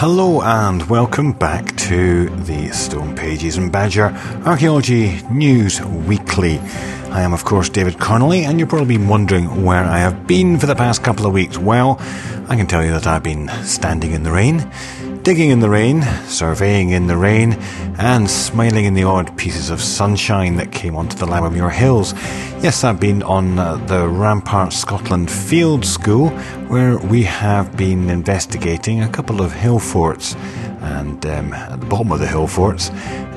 Hello and welcome back to the Stone Pages and Badger Archaeology News Weekly. I am, of course, David Connolly, and you're probably wondering where I have been for the past couple of weeks. Well, I can tell you that I've been standing in the rain, digging in the rain, surveying in the rain, and smiling in the odd pieces of sunshine that came onto the Lammermuir Hills. Yes, I've been on the Rampart Scotland Field School, where we have been investigating a couple of hill forts, and at the bottom of the hill forts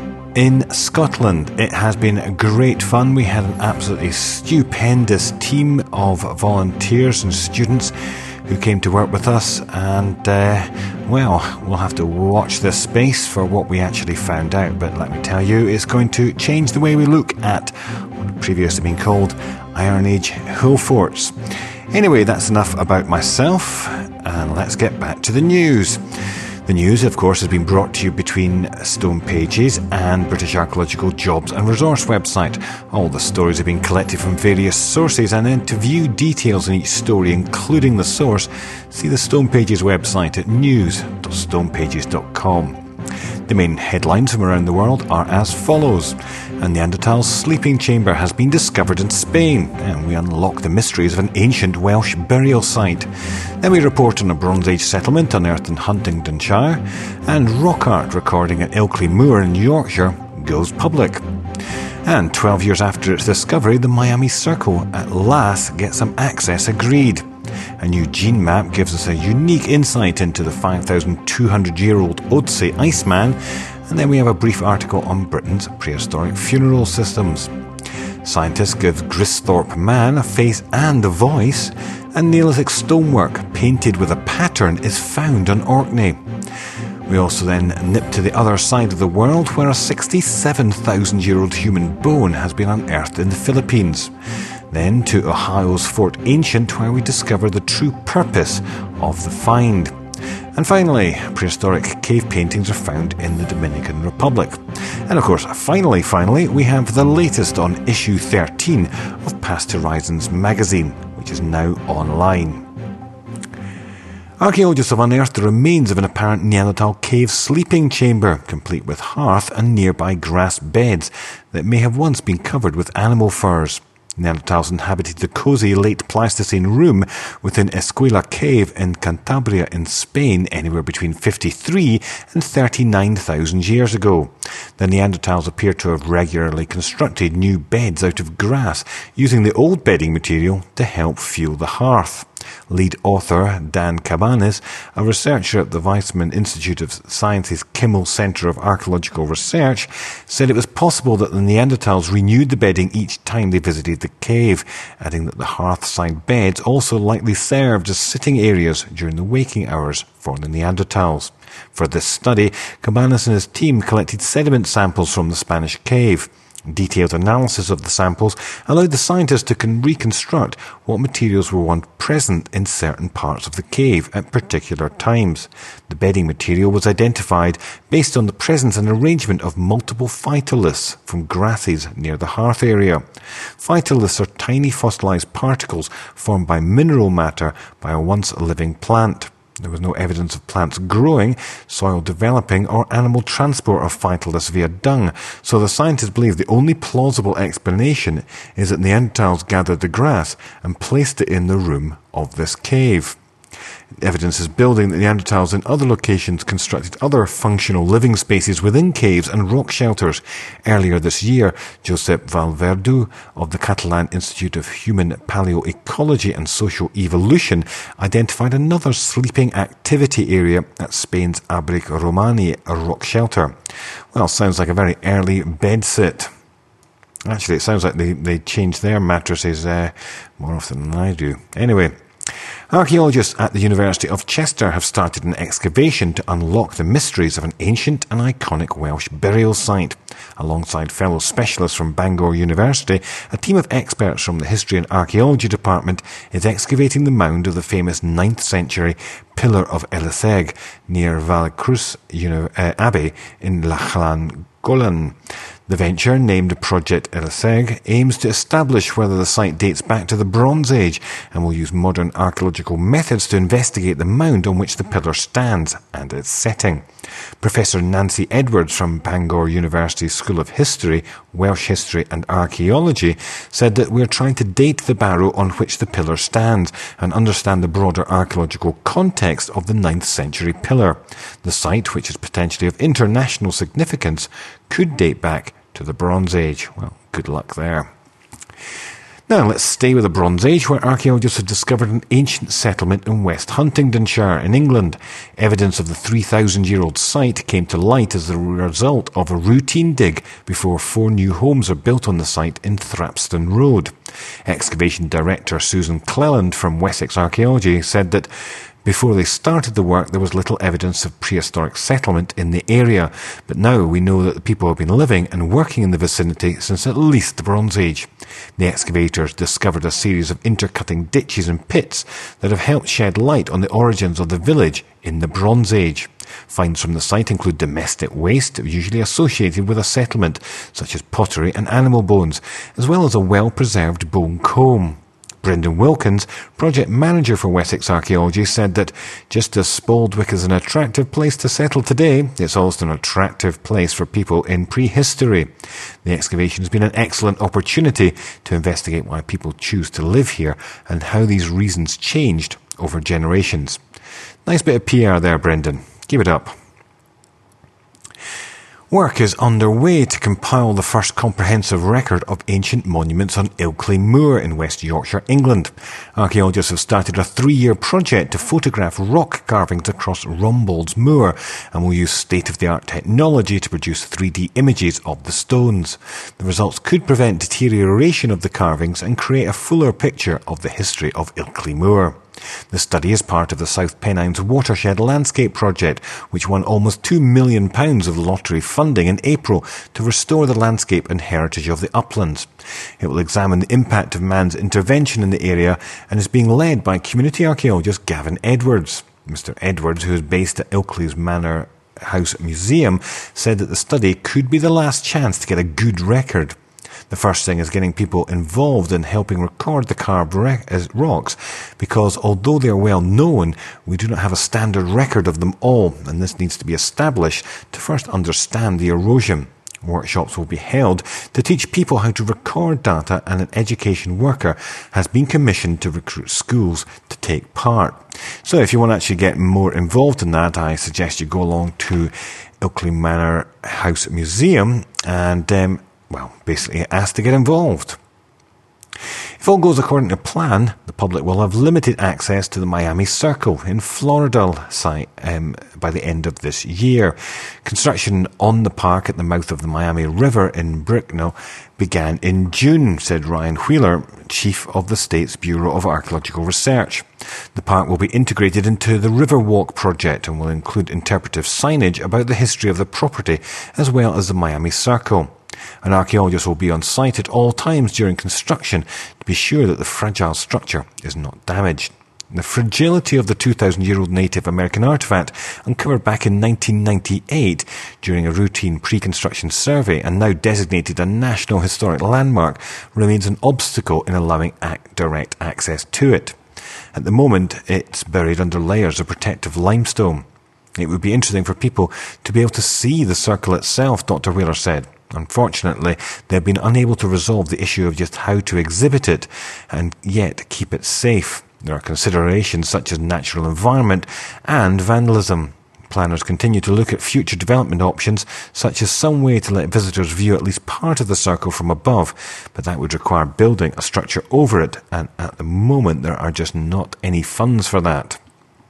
in Scotland. It has been great fun. We had an absolutely stupendous team of volunteers and students who came to work with us, and well, we'll have to watch this space for what we actually found out, but let me tell you, it's going to change the way we look at what had previously been called Iron Age hill forts. Anyway, that's enough about myself, and let's get back to the news. The news, of course, has been brought to you between Stone Pages and British Archaeological Jobs and Resource website. All the stories have been collected from various sources, and then to view details in each story, including the source, see the Stone Pages website at news.stonepages.com. The main headlines from around the world are as follows. A Neanderthal sleeping chamber has been discovered in Spain, and we unlock the mysteries of an ancient Welsh burial site. Then we report on a Bronze Age settlement unearthed in Huntingdonshire, and rock art recording at Ilkley Moor in Yorkshire goes public. And 12 years after its discovery, the Miami Circle at last gets some access agreed. A new gene map gives us a unique insight into the 5,200-year-old Odyssey Iceman, and then we have a brief article on Britain's prehistoric funeral systems. Scientists give Gristhorpe Man a face and a voice, and Neolithic stonework painted with a pattern is found on Orkney. We also then nip to the other side of the world, where a 67,000-year-old human bone has been unearthed in the Philippines. Then to Ohio's Fort Ancient, where we discover the true purpose of the find. And finally, prehistoric cave paintings are found in the Dominican Republic. And of course, finally, we have the latest on issue 13 of Past Horizons magazine, which is now online. Archaeologists have unearthed the remains of an apparent Neanderthal cave sleeping chamber, complete with hearth and nearby grass beds that may have once been covered with animal furs. Neanderthals inhabited the cosy late Pleistocene room within Escuela Cave in Cantabria in Spain anywhere between 53 and 39,000 years ago. The Neanderthals appear to have regularly constructed new beds out of grass, using the old bedding material to help fuel the hearth. Lead author Dan Cabanes, a researcher at the Weizmann Institute of Science's Kimmel Center of Archaeological Research, said it was possible that the Neanderthals renewed the bedding each time they visited the cave, adding that the hearthside beds also likely served as sitting areas during the waking hours for the Neanderthals. For this study, Cabanes and his team collected sediment samples from the Spanish cave. Detailed analysis of the samples allowed the scientists to reconstruct what materials were once present in certain parts of the cave at particular times. The bedding material was identified based on the presence and arrangement of multiple phytoliths from grasses near the hearth area. Phytoliths are tiny fossilized particles formed by mineral matter by a once living plant. There was no evidence of plants growing, soil developing, or animal transport of phytoliths via dung, so the scientists believe the only plausible explanation is that Neanderthals gathered the grass and placed it in the room of this cave. Evidence is building that Neanderthals in other locations constructed other functional living spaces within caves and rock shelters. Earlier this year, Josep Valverdu of the Catalan Institute of Human Paleoecology and Social Evolution identified another sleeping activity area at Spain's Abric Romani, a rock shelter. Well, sounds like a very early bedsit. Actually, it sounds like they change their mattresses more often than I do. Anyway, archaeologists at the University of Chester have started an excavation to unlock the mysteries of an ancient and iconic Welsh burial site. Alongside fellow specialists from Bangor University, a team of experts from the History and Archaeology Department is excavating the mound of the famous 9th century Pillar of Eliseg near Vallecruz Abbey in Llangollen. The venture, named Project Eliseg, aims to establish whether the site dates back to the Bronze Age and will use modern archaeological methods to investigate the mound on which the pillar stands and its setting. Professor Nancy Edwards from Bangor University School of History, Welsh History and Archaeology said that we're trying to date the barrow on which the pillar stands and understand the broader archaeological context of the 9th century pillar. The site, which is potentially of international significance, could date back to the Bronze Age. Well, good luck there. Now let's stay with the Bronze Age, where archaeologists have discovered an ancient settlement in West Huntingdonshire in England. Evidence of the 3,000-year-old site came to light as the result of a routine dig before 4 new homes are built on the site in Thrapston Road. Excavation Director Susan Cleland from Wessex Archaeology said that before they started the work, there was little evidence of prehistoric settlement in the area, but now we know that the people have been living and working in the vicinity since at least the Bronze Age. The excavators discovered a series of intercutting ditches and pits that have helped shed light on the origins of the village in the Bronze Age. Finds from the site include domestic waste, usually associated with a settlement, such as pottery and animal bones, as well as a well-preserved bone comb. Brendan Wilkins, project manager for Wessex Archaeology, said that just as Spaldwick is an attractive place to settle today, it's also an attractive place for people in prehistory. The excavation has been an excellent opportunity to investigate why people choose to live here and how these reasons changed over generations. Nice bit of PR there, Brendan. Keep it up. Work is underway to compile the first comprehensive record of ancient monuments on Ilkley Moor in West Yorkshire, England. Archaeologists have started a 3-year project to photograph rock carvings across Rumbold's Moor and will use state-of-the-art technology to produce 3D images of the stones. The results could prevent deterioration of the carvings and create a fuller picture of the history of Ilkley Moor. The study is part of the South Pennines Watershed Landscape Project, which won almost £2 million of lottery funding in April to restore the landscape and heritage of the uplands. It will examine the impact of man's intervention in the area and is being led by community archaeologist Gavin Edwards. Mr. Edwards, who is based at Ilkley's Manor House Museum, said that the study could be the last chance to get a good record. The first thing is getting people involved in helping record the carved rocks, because although they are well known, we do not have a standard record of them all, and this needs to be established to first understand the erosion. Workshops will be held to teach people how to record data, and an education worker has been commissioned to recruit schools to take part. So if you want to actually get more involved in that, I suggest you go along to Ilkley Manor House Museum and basically ask to get involved. If all goes according to plan, the public will have limited access to the Miami Circle in Floridale site by the end of this year. Construction on the park at the mouth of the Miami River in Bricknell began in June, said Ryan Wheeler, chief of the state's Bureau of Archaeological Research. The park will be integrated into the Riverwalk project and will include interpretive signage about the history of the property as well as the Miami Circle. An archaeologist will be on site at all times during construction to be sure that the fragile structure is not damaged. The fragility of the 2,000-year-old Native American artifact, uncovered back in 1998 during a routine pre-construction survey and now designated a National Historic Landmark, remains an obstacle in allowing direct access to it. At the moment, it's buried under layers of protective limestone. It would be interesting for people to be able to see the circle itself, Dr. Wheeler said. Unfortunately, they've been unable to resolve the issue of just how to exhibit it and yet keep it safe. There are considerations such as natural environment and vandalism. Planners continue to look at future development options, such as some way to let visitors view at least part of the circle from above, but that would require building a structure over it, and at the moment there are just not any funds for that.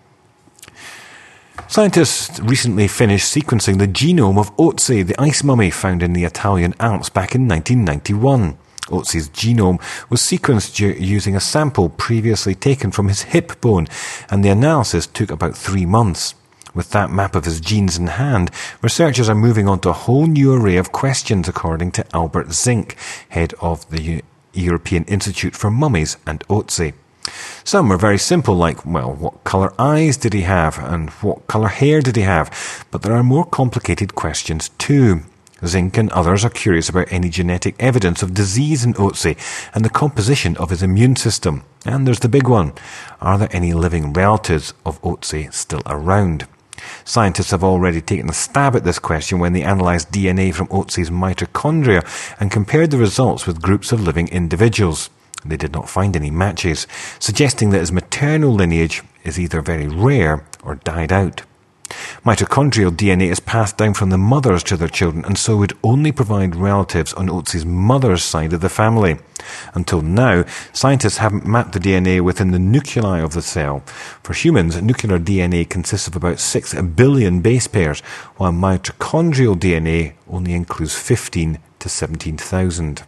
Scientists recently finished sequencing the genome of Otzi, the ice mummy found in the Italian Alps back in 1991. Otzi's genome was sequenced using a sample previously taken from his hip bone, and the analysis took about 3 months. With that map of his genes in hand, researchers are moving on to a whole new array of questions, according to Albert Zink, head of the European Institute for Mummies and Otzi. Some are very simple, like, what colour eyes did he have and what colour hair did he have? But there are more complicated questions too. Zink and others are curious about any genetic evidence of disease in Otzi and the composition of his immune system. And there's the big one. Are there any living relatives of Otzi still around? Scientists have already taken a stab at this question when they analysed DNA from Otzi's mitochondria and compared the results with groups of living individuals. They did not find any matches, suggesting that his maternal lineage is either very rare or died out. Mitochondrial DNA is passed down from the mothers to their children and so would only provide relatives on Otzi's mother's side of the family. Until now, scientists haven't mapped the DNA within the nuclei of the cell. For humans, nuclear DNA consists of about 6 billion base pairs, while mitochondrial DNA only includes 15 to 17,000.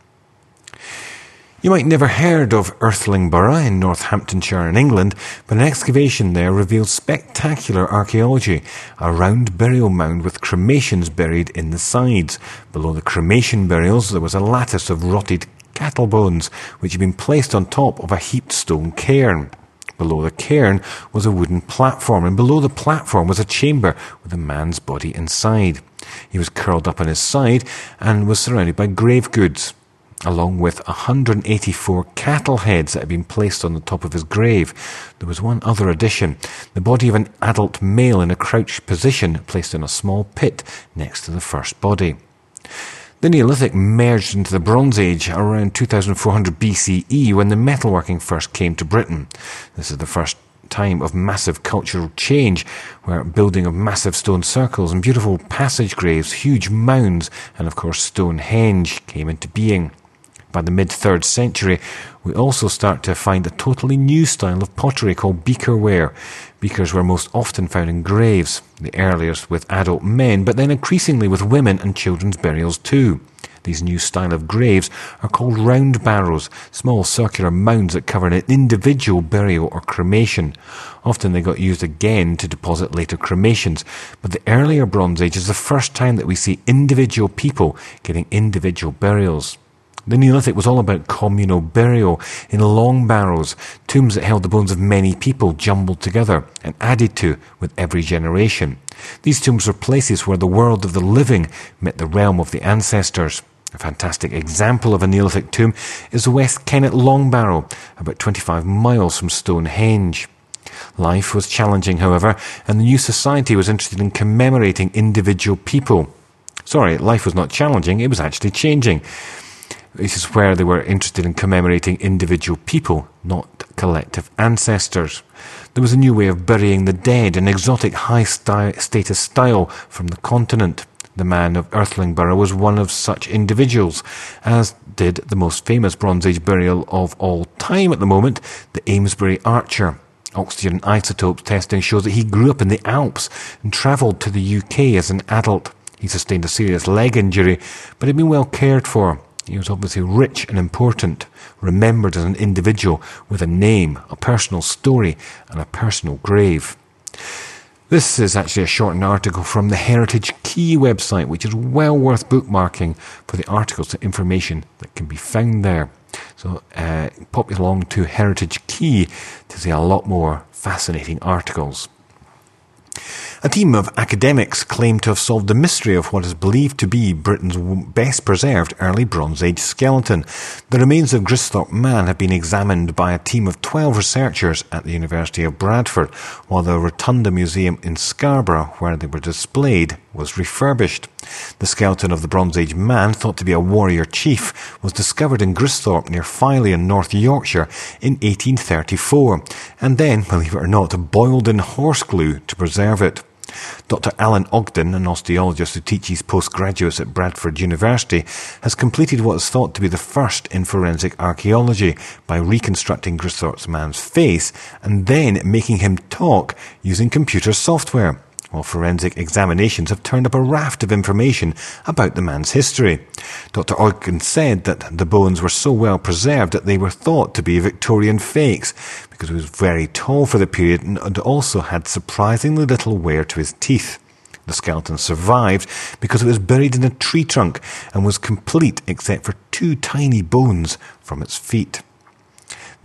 You might never heard of Irthlingborough in Northamptonshire in England, but an excavation there reveals spectacular archaeology, a round burial mound with cremations buried in the sides. Below the cremation burials there was a lattice of rotted cattle bones, which had been placed on top of a heaped stone cairn. Below the cairn was a wooden platform, and below the platform was a chamber with a man's body inside. He was curled up on his side and was surrounded by grave goods, along with 184 cattle heads that had been placed on the top of his grave. There was one other addition: the body of an adult male in a crouched position placed in a small pit next to the first body. The Neolithic merged into the Bronze Age around 2400 BCE when the metalworking first came to Britain. This is the first time of massive cultural change, where building of massive stone circles and beautiful passage graves, huge mounds, and of course Stonehenge came into being. By the mid-3rd century, we also start to find a totally new style of pottery called beakerware. Beakers were most often found in graves, the earliest with adult men, but then increasingly with women and children's burials too. These new style of graves are called round barrows, small circular mounds that cover an individual burial or cremation. Often they got used again to deposit later cremations, but the earlier Bronze Age is the first time that we see individual people getting individual burials. The Neolithic was all about communal burial in long barrows, tombs that held the bones of many people jumbled together and added to with every generation. These tombs were places where the world of the living met the realm of the ancestors. A fantastic example of a Neolithic tomb is the West Kennet Long Barrow, about 25 miles from Stonehenge. Life was challenging, however, and the new society was interested in commemorating individual people. Life was not challenging, it was actually changing. This is where they were interested in commemorating individual people, not collective ancestors. There was a new way of burying the dead, an exotic high-status style from the continent. The man of Irthlingborough was one of such individuals, as did the most famous Bronze Age burial of all time at the moment, the Amesbury Archer. Oxygen isotopes testing shows that he grew up in the Alps and travelled to the UK as an adult. He sustained a serious leg injury, but had been well cared for. He was obviously rich and important, remembered as an individual with a name, a personal story, and a personal grave. This is actually a shortened article from the Heritage Key website, which is well worth bookmarking for the articles and information that can be found there. So pop along to Heritage Key to see a lot more fascinating articles. A team of academics claim to have solved the mystery of what is believed to be Britain's best preserved early Bronze Age skeleton. The remains of Gristhorpe Man have been examined by a team of 12 researchers at the University of Bradford, while the Rotunda Museum in Scarborough, where they were displayed, was refurbished. The skeleton of the Bronze Age man, thought to be a warrior chief, was discovered in Gristhorpe near Filey in North Yorkshire in 1834, and then, believe it or not, boiled in horse glue to preserve it. Dr. Alan Ogden, an osteologist who teaches postgraduates at Bradford University, has completed what is thought to be the first in forensic archaeology by reconstructing Gristhorpe man's face and then making him talk using computer software. While forensic examinations have turned up a raft of information about the man's history. Dr. Ogden said that the bones were so well preserved that they were thought to be Victorian fakes, because he was very tall for the period and also had surprisingly little wear to his teeth. The skeleton survived because it was buried in a tree trunk and was complete except for 2 tiny bones from its feet.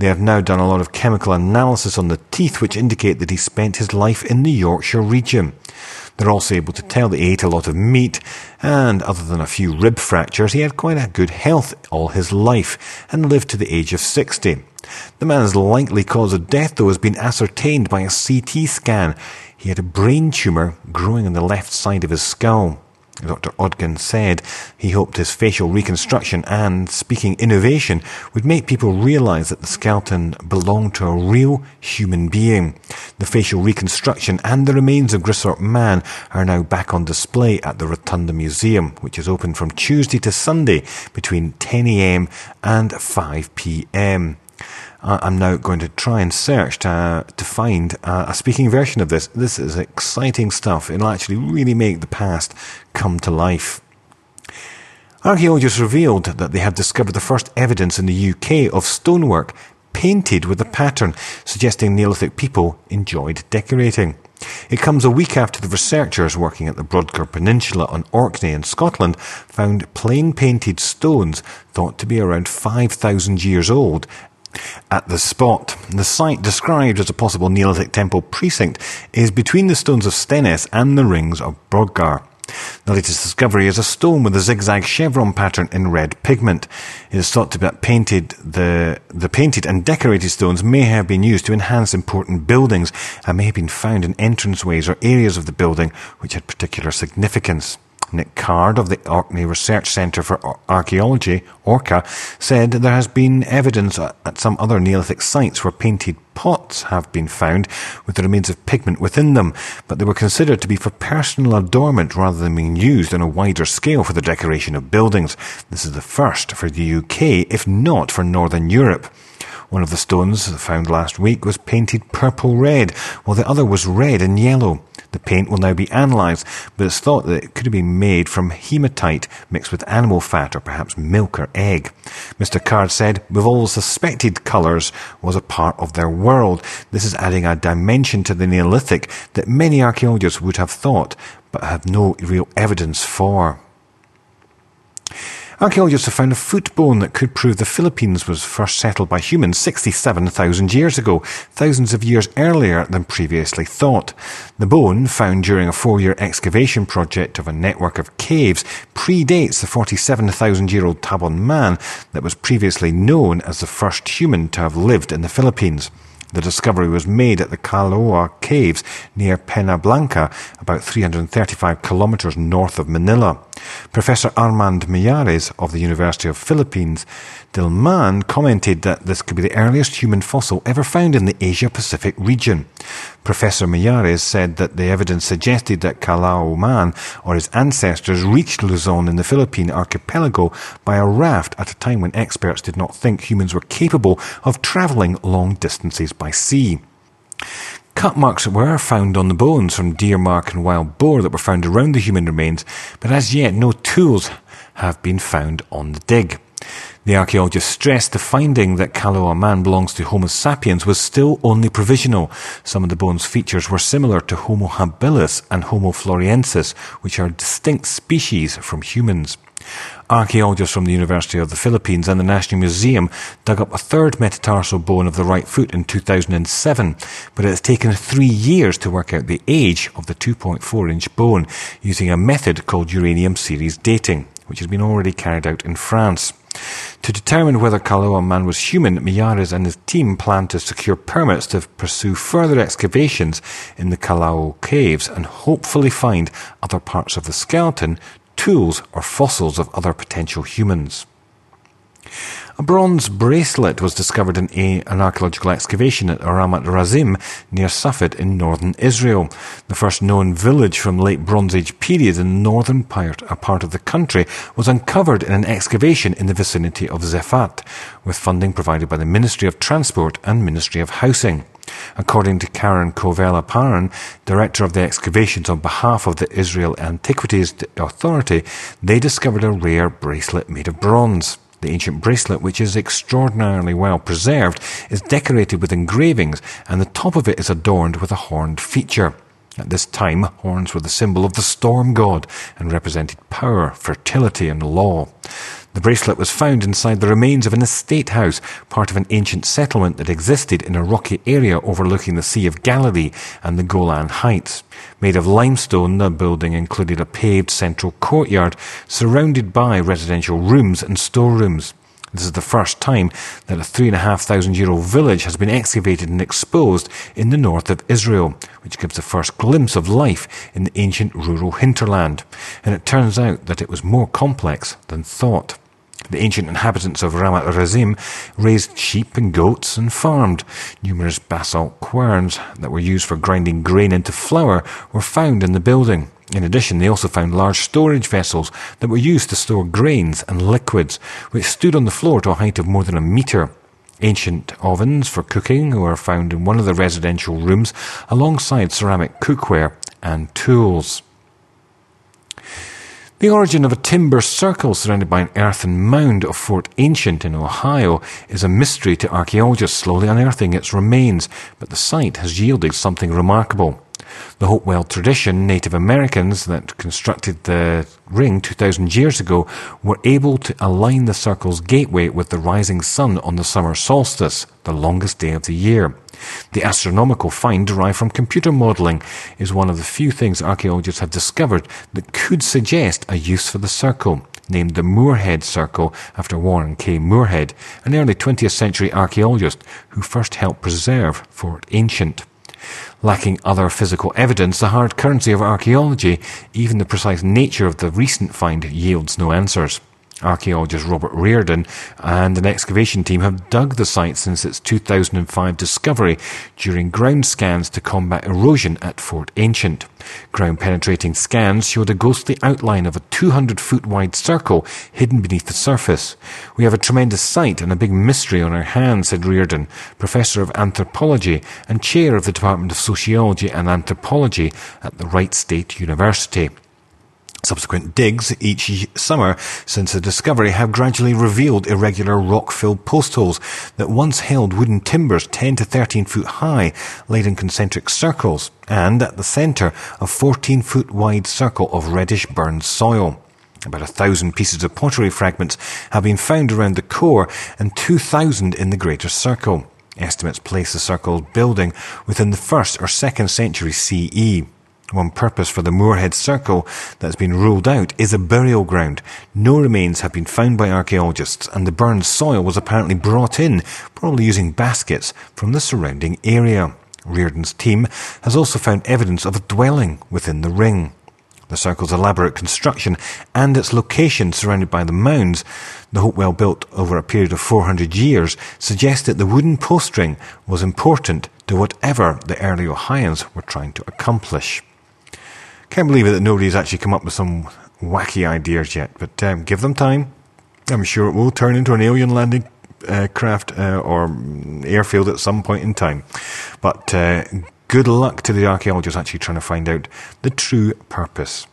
They have now done a lot of chemical analysis on the teeth, which indicate that he spent his life in the Yorkshire region. They're also able to tell that he ate a lot of meat, and other than a few rib fractures, he had quite a good health all his life and lived to the age of 60. The man's likely cause of death, though, has been ascertained by a CT scan. He had a brain tumour growing on the left side of his skull. Dr. Odgen said he hoped his facial reconstruction and, speaking innovation, would make people realise that the skeleton belonged to a real human being. The facial reconstruction and the remains of Grissart Man are now back on display at the Rotunda Museum, which is open from Tuesday to Sunday between 10 a.m. and 5 p.m. I'm now going to try and search to find a speaking version of this. This is exciting stuff. It'll actually really make the past come to life. Archaeologists revealed that they have discovered the first evidence in the UK of stonework painted with a pattern, suggesting Neolithic people enjoyed decorating. It comes a week after the researchers working at the Brodgar Peninsula on Orkney in Scotland found plain painted stones thought to be around 5,000 years old at the spot. The site, described as a possible Neolithic temple precinct, is between the stones of Stennes and the rings of Brodgar. The latest discovery is a stone with a zigzag chevron pattern in red pigment. It is thought to be that the painted and decorated stones may have been used to enhance important buildings and may have been found in entranceways or areas of the building which had particular significance. Nick Card of the Orkney Research Centre for Archaeology, ORCA, said there has been evidence at some other Neolithic sites where painted pots have been found with the remains of pigment within them, but they were considered to be for personal adornment rather than being used on a wider scale for the decoration of buildings. This is the first for the UK, if not for Northern Europe. One of the stones found last week was painted purple-red, while the other was red and yellow. The paint will now be analysed, but it's thought that it could have been made from hematite mixed with animal fat or perhaps milk or egg. Mr. Card said, "We've always suspected colours was a part of their world. This is adding a dimension to the Neolithic that many archaeologists would have thought, but have no real evidence for." Archaeologists have found a foot bone that could prove the Philippines was first settled by humans 67,000 years ago, thousands of years earlier than previously thought. The bone, found during a 4-year excavation project of a network of caves, predates the 47,000-year-old Tabon Man that was previously known as the first human to have lived in the Philippines. The discovery was made at the Kaloa Caves near Penablanca, about 335 kilometres north of Manila. Professor Armand Millares of the University of Philippines, Diliman, commented that this could be the earliest human fossil ever found in the Asia-Pacific region. Professor Millares said that the evidence suggested that Calao Man or his ancestors reached Luzon in the Philippine archipelago by a raft at a time when experts did not think humans were capable of travelling long distances by sea. Cut marks were found on the bones from deer mark and wild boar that were found around the human remains, but as yet no tools have been found on the dig. The archaeologists stressed the finding that Kaloa Man belongs to Homo sapiens was still only provisional. Some of the bones' features were similar to Homo habilis and Homo floresiensis, which are distinct species from humans. Archaeologists from the University of the Philippines and the National Museum dug up a third metatarsal bone of the right foot in 2007, but it has taken 3 years to work out the age of the 2.4-inch bone using a method called uranium series dating, which has been already carried out in France. To determine whether Kaloa Man was human, Millares and his team plan to secure permits to pursue further excavations in the Calao caves and hopefully find other parts of the skeleton, tools or fossils of other potential humans. A bronze bracelet was discovered in an archaeological excavation at Ramat Razim near Safed in northern Israel. The first known village from late Bronze Age period in the northern part of the country was uncovered in an excavation in the vicinity of Zefat, with funding provided by the Ministry of Transport and Ministry of Housing. According to Karen Kovela-Paran, director of the excavations on behalf of the Israel Antiquities Authority, they discovered a rare bracelet made of bronze. The ancient bracelet, which is extraordinarily well preserved, is decorated with engravings, and the top of it is adorned with a horned feature. At this time, horns were the symbol of the storm god and represented power, fertility, and law. The bracelet was found inside the remains of an estate house, part of an ancient settlement that existed in a rocky area overlooking the Sea of Galilee and the Golan Heights. Made of limestone, the building included a paved central courtyard surrounded by residential rooms and storerooms. This is the first time that a 3,500-year-old village has been excavated and exposed in the north of Israel, which gives the first glimpse of life in the ancient rural hinterland. And it turns out that it was more complex than thought. The ancient inhabitants of Ramat Razim raised sheep and goats and farmed. Numerous basalt querns that were used for grinding grain into flour were found in the building. In addition, they also found large storage vessels that were used to store grains and liquids, which stood on the floor to a height of more than a metre. Ancient ovens for cooking were found in one of the residential rooms, alongside ceramic cookware and tools. The origin of a timber circle surrounded by an earthen mound of Fort Ancient in Ohio is a mystery to archaeologists slowly unearthing its remains, but the site has yielded something remarkable. The Hopewell tradition, Native Americans that constructed the ring 2,000 years ago were able to align the circle's gateway with the rising sun on the summer solstice, the longest day of the year. The astronomical find derived from computer modelling is one of the few things archaeologists have discovered that could suggest a use for the circle, named the Moorhead Circle after Warren K. Moorhead, an early 20th century archaeologist who first helped preserve Fort Ancient. Lacking other physical evidence, the hard currency of archaeology, even the precise nature of the recent find, yields no answers. Archaeologist Robert Reardon and an excavation team have dug the site since its 2005 discovery during ground scans to combat erosion at Fort Ancient. Ground-penetrating scans showed a ghostly outline of a 200-foot-wide circle hidden beneath the surface. "We have a tremendous site and a big mystery on our hands," said Reardon, professor of anthropology and chair of the Department of Sociology and Anthropology at the Wright State University. Subsequent digs each summer since the discovery have gradually revealed irregular rock-filled post holes that once held wooden timbers 10 to 13 foot high, laid in concentric circles, and at the centre a 14-foot-wide circle of reddish-burned soil. About 1,000 pieces of pottery fragments have been found around the core and 2,000 in the greater circle. Estimates place the circle building within the 1st or 2nd century CE. One purpose for the Moorhead Circle that has been ruled out is a burial ground. No remains have been found by archaeologists, and the burned soil was apparently brought in, probably using baskets, from the surrounding area. Reardon's team has also found evidence of a dwelling within the ring. The circle's elaborate construction and its location surrounded by the mounds, the Hopewell built over a period of 400 years, suggest that the wooden post ring was important to whatever the early Ohioans were trying to accomplish. Can't believe it that nobody's actually come up with some wacky ideas yet, but give them time. I'm sure it will turn into an alien landing craft or airfield at some point in time. But good luck to the archaeologists actually trying to find out the true purpose.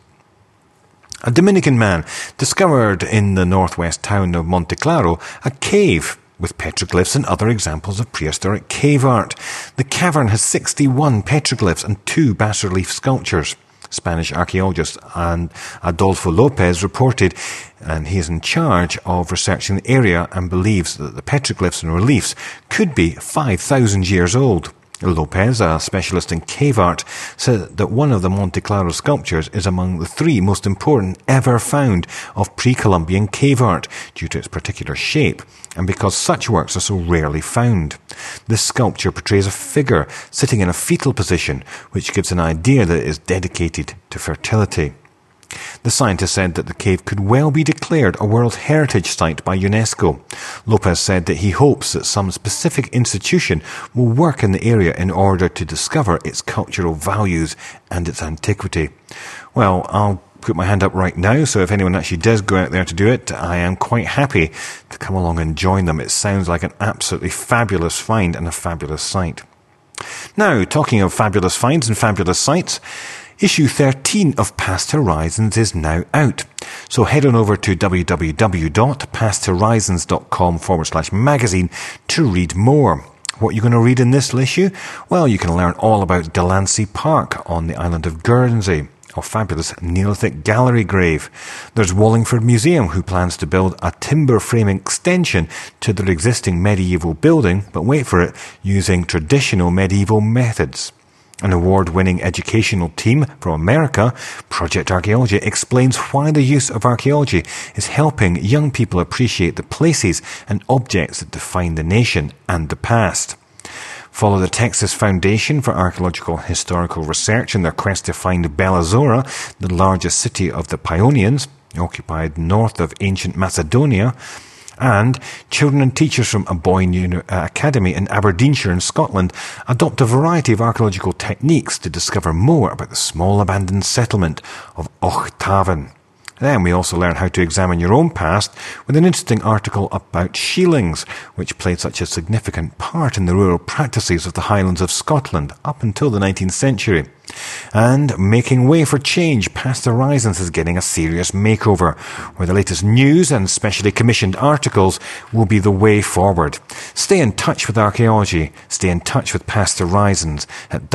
A Dominican man discovered in the northwest town of Monte Claro a cave with petroglyphs and other examples of prehistoric cave art. The cavern has 61 petroglyphs and 2 bas-relief sculptures. Spanish archaeologist Adolfo Lopez reported, and he is in charge of researching the area and believes that the petroglyphs and reliefs could be 5,000 years old. Lopez, a specialist in cave art, said that one of the Monte Claro sculptures is among the 3 most important ever found of pre-Columbian cave art due to its particular shape, and because such works are so rarely found. This sculpture portrays a figure sitting in a fetal position, which gives an idea that it is dedicated to fertility. The scientist said that the cave could well be declared a World Heritage Site by UNESCO. Lopez said that he hopes that some specific institution will work in the area in order to discover its cultural values and its antiquity. Well, I'll put my hand up right now, so if anyone actually does go out there to do it, I am quite happy to come along and join them. It sounds like an absolutely fabulous find and a fabulous site. Now, talking of fabulous finds and fabulous sites, Issue 13 of Past Horizons is now out. So head on over to www.pasthorizons.com/magazine to read more. What are you going to read in this issue? Well, you can learn all about Delancey Park on the island of Guernsey, a fabulous Neolithic gallery grave. There's Wallingford Museum, who plans to build a timber frame extension to their existing medieval building, but wait for it, using traditional medieval methods. An award-winning educational team from America, Project Archaeology, explains why the use of archaeology is helping young people appreciate the places and objects that define the nation and the past. Follow the Texas Foundation for Archaeological and Historical Research in their quest to find Bella Zora, the largest city of the Paeonians, occupied north of ancient Macedonia. And children and teachers from Aboyne Academy in Aberdeenshire in Scotland adopt a variety of archaeological techniques to discover more about the small abandoned settlement of Ochtaven. Then we also learn how to examine your own past with an interesting article about shillings, which played such a significant part in the rural practices of the Highlands of Scotland up until the 19th century. And making way for change, Past Horizons is getting a serious makeover, where the latest news and specially commissioned articles will be the way forward. Stay in touch with archaeology. Stay in touch with Past Horizons at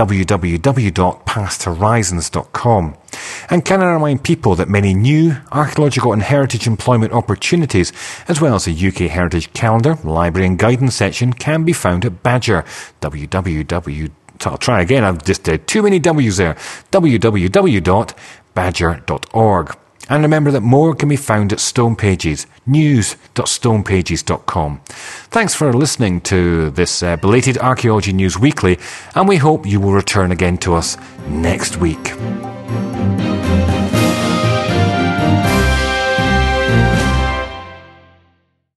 www.pasthorizons.com. And can I remind people that many new archaeological and heritage employment opportunities, as well as the UK Heritage Calendar, Library and Guidance section, can be found at Badger, I'll try again, I've just did too many W's there, www.badger.org. And remember that more can be found at Stone Pages, news.stonepages.com. Thanks for listening to this belated Archaeology News Weekly, and we hope you will return again to us next week.